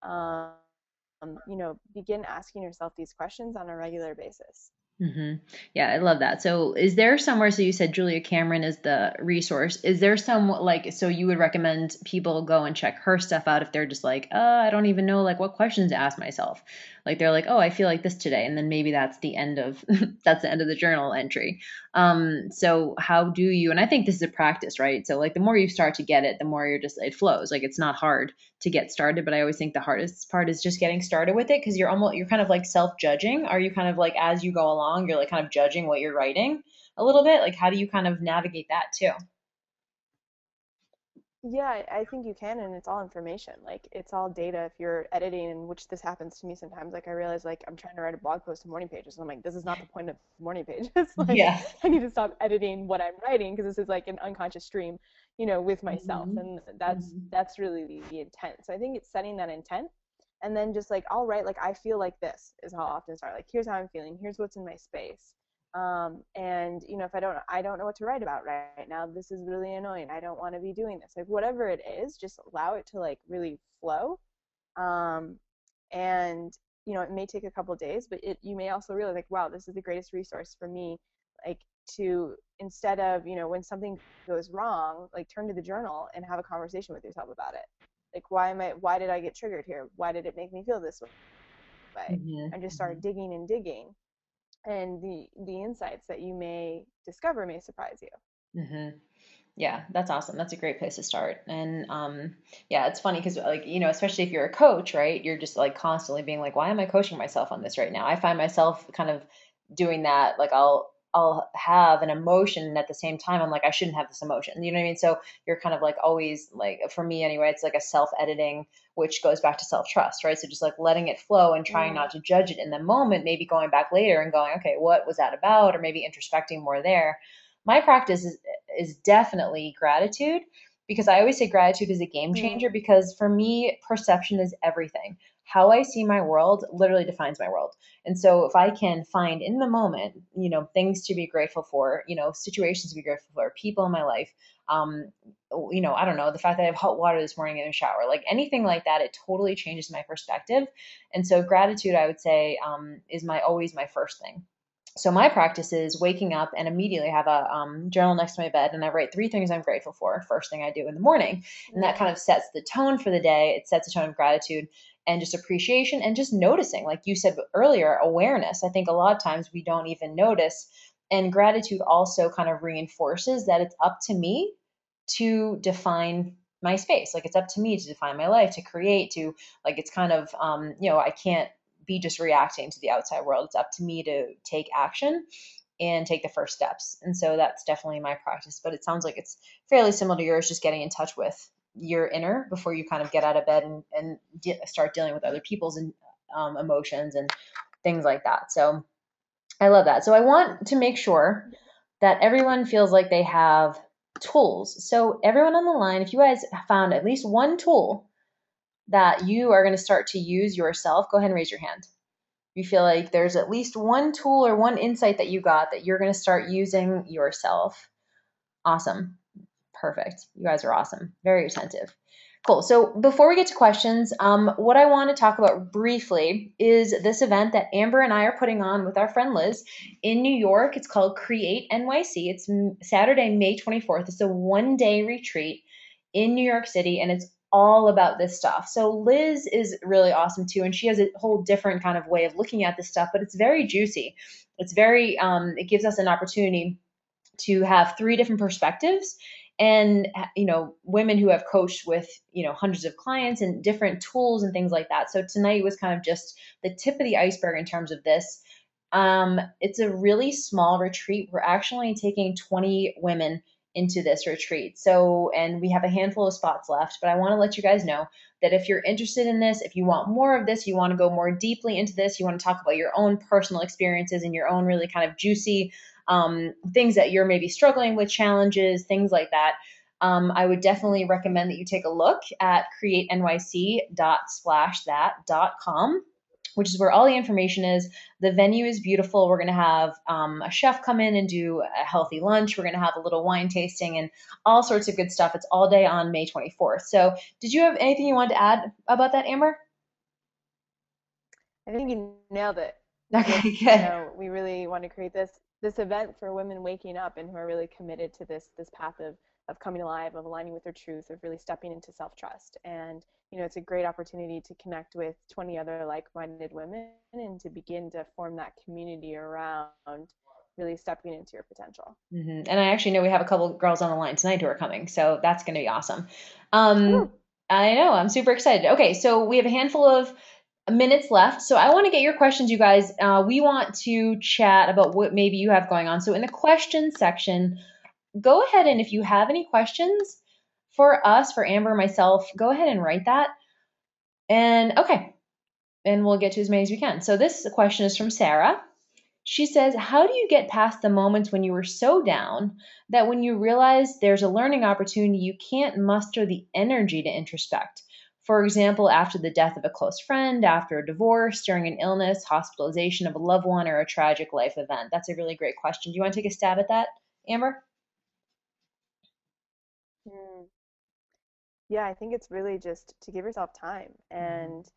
Begin asking yourself these questions on a regular basis. Yeah, I love that. So, is there somewhere? So, you said Julia Cameron is the resource. Is there some like, so you would recommend people go and check her stuff out if they're just like, I don't even know like what questions to ask myself. Like they're like, oh, I feel like this today, and then maybe that's the end of that's the end of the journal entry. So how do you? And I think this is a practice, right? So like the more you start to get it, the more it flows. Like it's not hard to get started, but I always think the hardest part is just getting started with it because you're kind of like self-judging. Are you kind of like as you go along, you're like kind of judging what you're writing a little bit? Like how do you kind of navigate that too? Yeah, I think you can, and it's all information. Like it's all data. If you're editing, and which this happens to me sometimes, like I realize like I'm trying to write a blog post of morning pages, and I'm like, this is not the point of morning pages. Like Yeah. I need to stop editing what I'm writing because this is like an unconscious stream, with myself, Hmm. and that's really the intent. So I think it's setting that intent, and then just like I'll write like I feel like this is how I often start. Like here's how I'm feeling. Here's what's in my space. And if I don't know what to write about right now. This is really annoying. I don't want to be doing this. Like whatever it is, just allow it to like really flow. Um, and it may take a couple of days, but you may also realize like, wow, this is the greatest resource for me. Like to instead of when something goes wrong, like turn to the journal and have a conversation with yourself about it. Like why did I get triggered here? Why did it make me feel this way? And just start Hmm. digging and digging, and the insights that you may discover may surprise you. Hmm. Yeah, that's awesome. That's a great place to start. And yeah, it's funny because like, especially if you're a coach, right? You're just like constantly being like, why am I coaching myself on this right now? I find myself kind of doing that. Like I'll have an emotion and at the same time I'm like, I shouldn't have this emotion. You know what I mean? So you're kind of like always like for me anyway, it's like a self-editing, which goes back to self-trust, right? So just like letting it flow and trying Mm. not to judge it in the moment, maybe going back later and going, okay, what was that about? Or maybe introspecting more there. My practice is definitely gratitude because I always say gratitude is a game changer Mm. because for me, perception is everything. How I see my world literally defines my world. And so if I can find in the moment, things to be grateful for, situations to be grateful for, people in my life, um, I don't know, the fact that I have hot water this morning in the shower, like anything like that, it totally changes my perspective. And so gratitude, I would say, is my always my first thing. So my practice is waking up and immediately have a journal next to my bed, and I write three things I'm grateful for first thing I do in the morning, and that Mm. kind of sets the tone for the day. It sets a tone of gratitude and just appreciation and just noticing, like you said earlier, awareness. I think a lot of times we don't even notice, and gratitude also kind of reinforces that it's up to me to define my space. Like it's up to me to define my life, to create, to like it's kind of I can't be just reacting to the outside world. It's up to me to take action and take the first steps. And so that's definitely my practice. But it sounds like it's fairly similar to yours, just getting in touch with your inner before you kind of get out of bed and start dealing with other people's emotions and things like that. So I love that. So I want to make sure that everyone feels like they have tools. So everyone on the line, if you guys found at least one tool that you are going to start to use yourself, go ahead and raise your hand. You feel like there's at least one tool or one insight that you got that you're going to start using yourself. Awesome. Perfect. You guys are awesome. Very attentive. Cool. So before we get to questions, what I want to talk about briefly is this event that Amber and I are putting on with our friend Liz in New York. It's called Create NYC. It's Saturday, May 24th. It's a one-day retreat in New York City, and it's all about this stuff. So Liz is really awesome too, and she has a whole different kind of way of looking at this stuff, but it's very juicy. It's very, it gives us an opportunity to have three different perspectives and women who have coached with hundreds of clients and different tools and things like that. So tonight was kind of just the tip of the iceberg in terms of this. It's a really small retreat. We're actually taking 20 women into this retreat. So, and we have a handful of spots left, but I want to let you guys know that if you're interested in this, if you want more of this, you want to go more deeply into this, you want to talk about your own personal experiences and your own really kind of juicy things that you're maybe struggling with, challenges, things like that. I would definitely recommend that you take a look at createnyc.splashthat.com. which is where all the information is. The venue is beautiful. We're going to have a chef come in and do a healthy lunch. We're going to have a little wine tasting and all sorts of good stuff. It's all day on May 24th. So, did you have anything you wanted to add about that, Amber? I think you nailed it. Okay, Just, good. we really want to create this event for women waking up and who are really committed to this path of coming alive, of aligning with their truth, of really stepping into self-trust. And, it's a great opportunity to connect with 20 other like-minded women and to begin to form that community around really stepping into your potential. And I actually know we have a couple girls on the line tonight who are coming, so that's going to be awesome. Um, Woo! I know, I'm super excited. Okay, so we have a handful of minutes left, so I want to get your questions, you guys. We want to chat about what maybe you have going on. So in the question section, go ahead and if you have any questions for us, for Amber, myself, go ahead and write that. And okay, and we'll get to as many as we can. So this question is from Sarah. She says, how do you get past the moments when you were so down that when you realize there's a learning opportunity, you can't muster the energy to introspect? For example, after the death of a close friend, after a divorce, during an illness, hospitalization of a loved one, or a tragic life event. That's a really great question. Do you want to take a stab at that, Amber? Mm. Yeah, I think it's really just to give yourself time and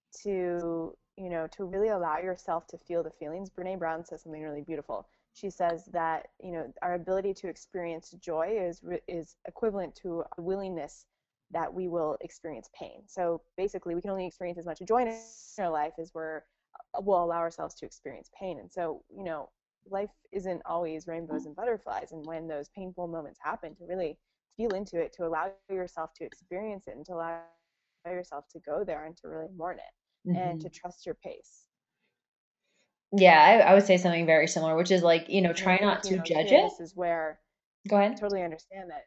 to really allow yourself to feel the feelings. Brene Brown says something really beautiful. She says that, our ability to experience joy is equivalent to a willingness that we will experience pain. So basically, we can only experience as much joy in our life as we'll allow ourselves to experience pain. And so, life isn't always rainbows and butterflies. And when those painful moments happen, to really feel into it, to allow yourself to experience it, and to allow yourself to go there and to really mourn it and Hmm. to trust your pace. Yeah, I would say something very similar, which is like, And I try think, not to judge here, it. this is where Go I ahead. totally understand that.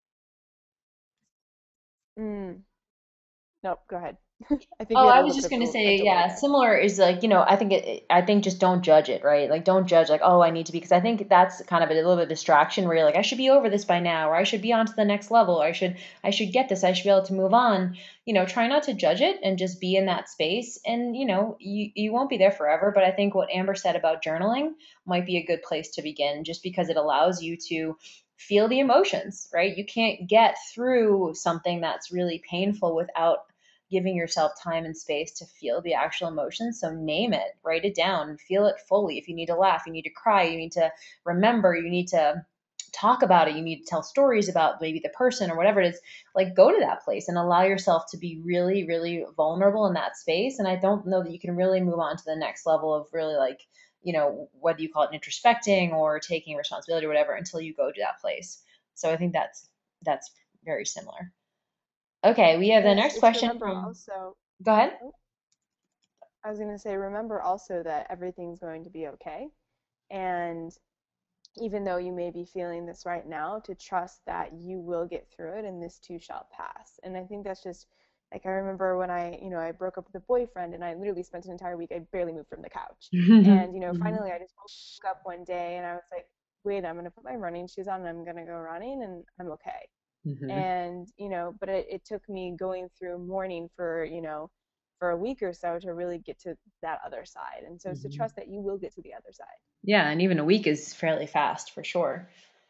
Mm, nope, go ahead. I think Oh, we had I a was little bit just of gonna a say, delay yeah, there. similar is like, I think just don't judge it, right? Like don't judge like, oh, I need to be, because I think that's kind of a little bit of distraction where you're like, I should be over this by now, or I should be on to the next level, or I should get this, I should be able to move on. Try not to judge it and just be in that space. And you won't be there forever, but I think what Amber said about journaling might be a good place to begin, just because it allows you to feel the emotions, right? You can't get through something that's really painful without giving yourself time and space to feel the actual emotions. So name it, write it down, feel it fully. If you need to laugh, you need to cry, you need to remember, you need to talk about it, you need to tell stories about maybe the person or whatever it is. Like go to that place and allow yourself to be really, really vulnerable in that space. And I don't know that you can really move on to the next level of really like, whether you call it introspecting or taking responsibility or whatever until you go to that place. So I think that's very similar. Okay, we have And the it's next it's question remember from. also, Go ahead. oh, I was going to say, remember also that everything's going to be okay. And even though you may be feeling this right now, to trust that you will get through it and this too shall pass. And I think that's just like I remember when I broke up with a boyfriend and I literally spent an entire week, I barely moved from the couch. And, Mhm. finally I just woke up one day and I was like, wait, I'm going to put my running shoes on and I'm going to go running and I'm okay. Mhm. And, but it took me going through mourning for a week or so to really get to that other side. And so it's to Mhm. trust that you will get to the other side. Yeah, and even a week is fairly fast for sure.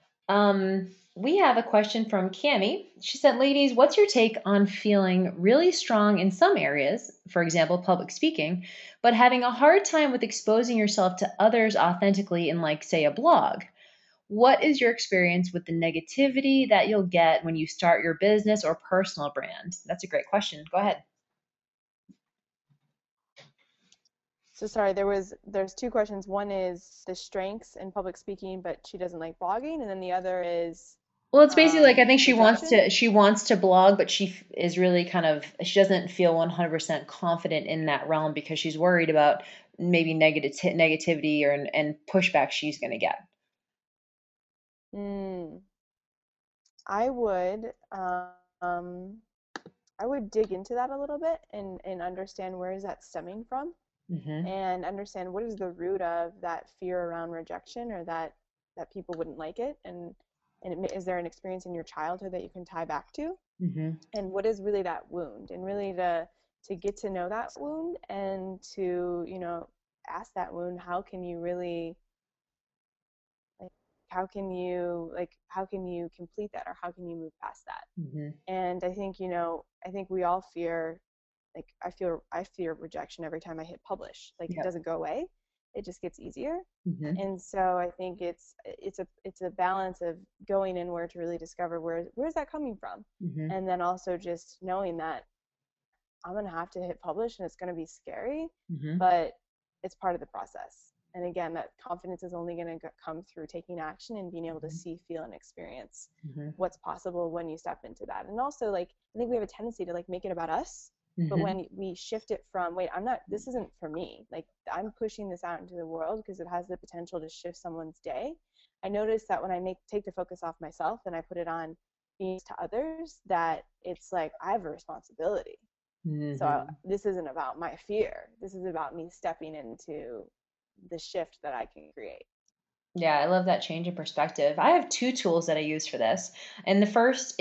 We have a question from Cami. She said, ladies, what's your take on feeling really strong in some areas, for example, public speaking, but having a hard time with exposing yourself to others authentically in, like, say, a blog? What is your experience with the negativity that you'll get when you start your business or personal brand? That's a great question. Go ahead. So sorry, there's two questions. One is the strengths in public speaking, but she doesn't like blogging, and then the other is Well, it's basically like I think rejection. she wants to blog, but is really kind of she doesn't feel 100% confident in that realm because she's worried about maybe negativity or and pushback she's going to get. Mm, I would um, I would dig into that a little bit and understand where is that stemming from, Hmm. and understand what is the root of that fear around rejection or that people wouldn't like it, and is there an experience in your childhood that you can tie back to, Hmm. and what is really that wound, and really to get to know that wound and to, ask that wound, how can you really, like, how can you complete that, or how can you move past that? Hmm. And I think, I think we all fear, like, I fear rejection every time I hit publish. Like, it Yep. doesn't go away. It just gets easier. Hmm. And so I think it's a balance of going inward to really discover where's that coming from. Hmm. And then also just knowing that I'm going to have to hit publish and it's going to be scary, Hmm. but it's part of the process. And again, that confidence is only going to come through taking action and being able to see, feel, and experience Hmm. what's possible when you step into that. And also, like, I think we have a tendency to, like, make it about us. But Hmm. when we shift it from, wait, I'm not, this isn't for me, like, I'm pushing this out into the world because it has the potential to shift someone's day. I notice that when I take the focus off myself and I put it on being to others, that it's like I have a responsibility. So Hmm. this isn't about my fear. This is about me stepping into the shift that I can create. Yeah, I love that change in perspective. I have two tools that I use for this. And the first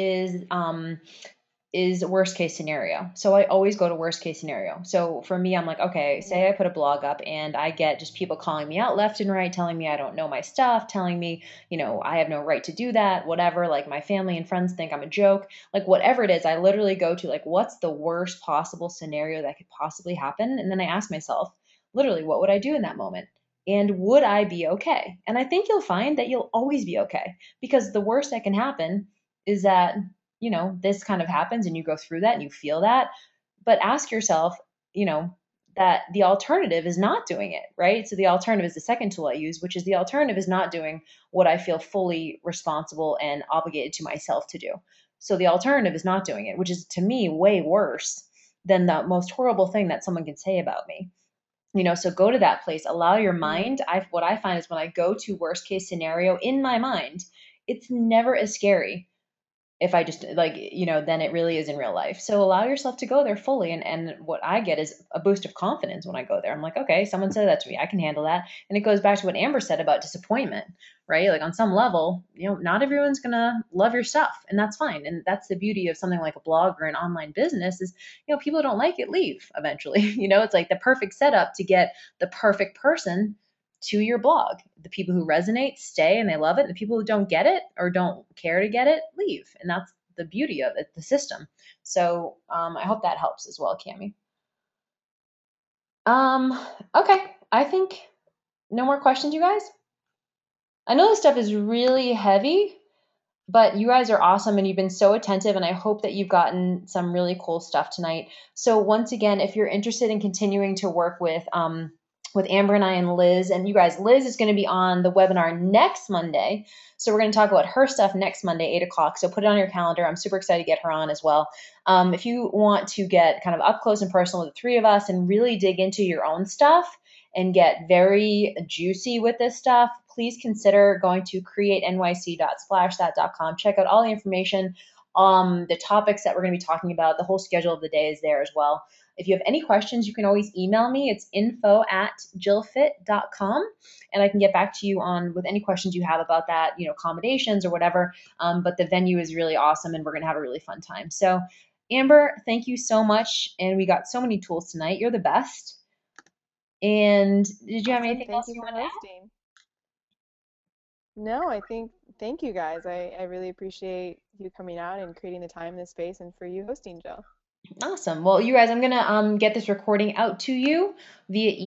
is worst case scenario. So I always go to worst case scenario. So for me, I'm like, okay, say I Mm-hmm. put a blog up and I get just people calling me out left and right, telling me I don't know my stuff, telling me, I have no right to do that, whatever. Like my family and friends think I'm a joke. Like whatever it is, I literally go to like, what's the worst possible scenario that could possibly happen? And then I ask myself, literally, what would I do in that moment? And would I be okay? And I think you'll find that you'll always be okay because the worst that can happen is that this kind of happens and you go through that and you feel that. But ask yourself, you know, that the alternative is not doing it, right? So the alternative is the second tool I use, which is the alternative is not doing what I feel fully responsible and obligated to myself to do. So the alternative is not doing it, which is to me way worse than the most horrible thing that someone can say about me. So go to that place, allow your Mm-hmm. mind. What I find is when I go to worst case scenario in my mind, it's never as scary if I just like, then it really is in real life. So allow yourself to go there fully. And what I get is a boost of confidence when I go there. I'm like, okay, someone said that to me. I can handle that. And it goes back to what Amber said about disappointment, right? Like on some level, not everyone's going to love your stuff and that's fine. And that's the beauty of something like a blog or an online business is, people who don't like it leave eventually. It's like the perfect setup to get the perfect person to your blog. The people who resonate stay and they love it. The people who don't get it or don't care to get it leave. And that's the beauty of it, the system. So I hope that helps as well, Cami. Um, okay. I think no more questions, you guys. I know this stuff is really heavy, but you guys are awesome and you've been so attentive, and I hope that you've gotten some really cool stuff tonight. So once again, if you're interested in continuing to work with Amber and I and Liz, and you guys, Liz is going to be on the webinar next Monday. So we're going to talk about her stuff next Monday, 8 o'clock. So put it on your calendar. I'm super excited to get her on as well. If you want to get kind of up close and personal with the three of us and really dig into your own stuff and get very juicy with this stuff, please consider going to createnyc.splashthat.com. Check out all the information, the topics that we're going to be talking about. The whole schedule of the day is there as well. If you have any questions, you can always email me. It's info@jillfit.com, and I can get back to you on with any questions you have about that, accommodations or whatever. But the venue is really awesome, and we're going to have a really fun time. So, Amber, thank you so much. And we got so many tools tonight. You're the best. And did you have Awesome. anything Thank else you you for want to add? hosting. No, I think, thank you guys. I really appreciate you coming out and creating the time, the space, and for you hosting, Jill. Awesome. Well, you guys, I'm gonna get this recording out to you via